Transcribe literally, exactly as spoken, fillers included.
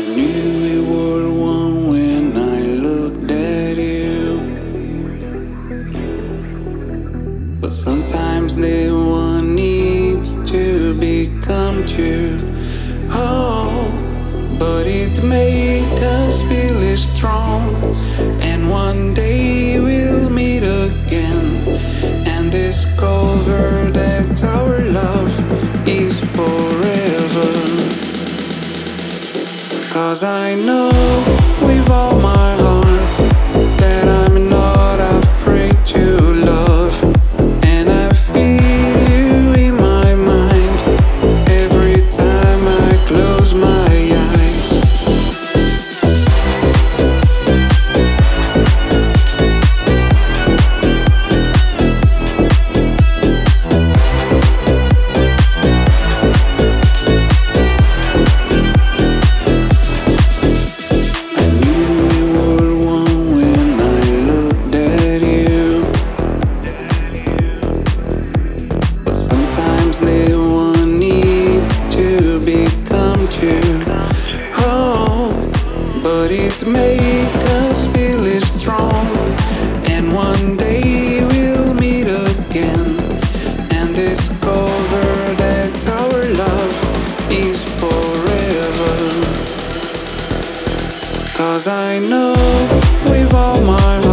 knew we were one when I looked at you, but sometimes the one needs to become two. Oh, but it makes us feel strong, and one day we'll meet again and discover that our love is forever. 'Cause I know with all my heart that I'm not afraid to love, and I feel you in my mind every time I close my eyes. The one needs to become two. Oh, but it makes us feel strong, and one day we'll meet again and discover that our love is forever. 'Cause I know with all my heart